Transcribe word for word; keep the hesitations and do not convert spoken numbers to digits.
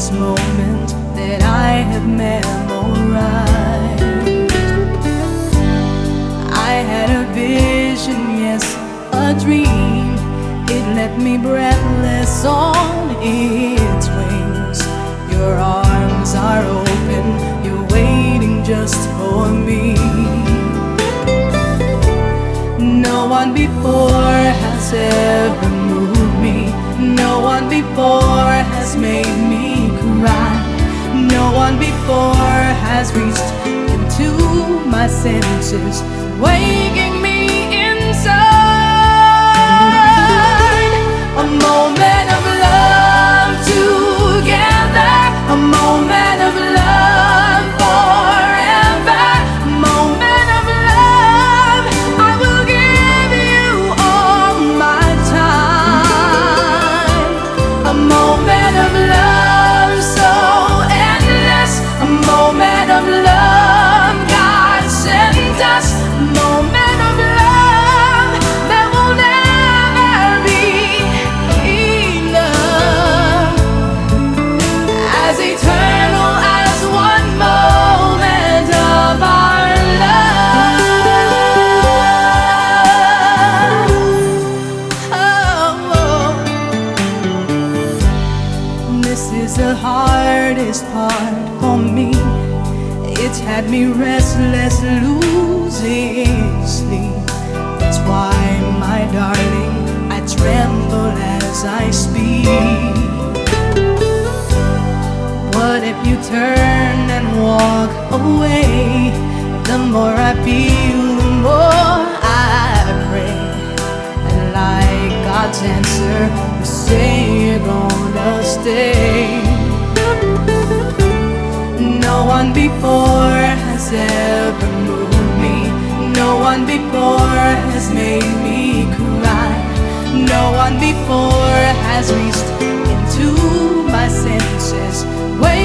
this moment that I have memorized. I had a vision, yes, a dream. It left me breathless on its wings. Your arms are open, you're waiting just for me. No one before has ever moved me. No one before has made me cry. No one before has reached into my senses, waking me inside. A moment of love together, a moment of love forever, a moment of love. I will give you all my time. A moment of love so endless, a moment of love God sent us, a moment of love that will never be enough, as eternal as one moment of our love. Oh, this is the hardest part for me. It's had me restless, losing sleep. That's why, my darling, I tremble as I speak. What if you turn and walk away? The more I feel, the more I pray. And like God's answer, you say you're gonna stay. No one before has ever moved me. No one before has made me cry. No one before has reached into my senses. Wait